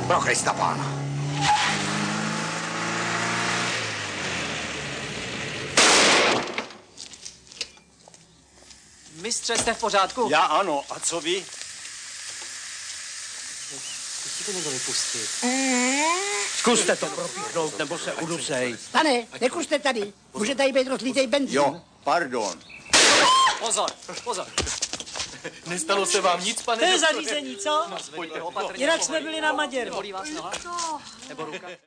Pro Krista pána. Mistře, jste v pořádku? Já ano, a co vy? Musíte někdo vypustit. Zkuste to propíchnout, nebo se udusej. Pane, nekuřte tady. Může tady být rozlitej benzín. Jo, pardon. Pozor, pozor. Nestalo se vám nic, pane? To je zařízení, co? Zvedněte opatrně. Jinak jsme byli na Maděru. Bolí vás noha? Nebo ruka?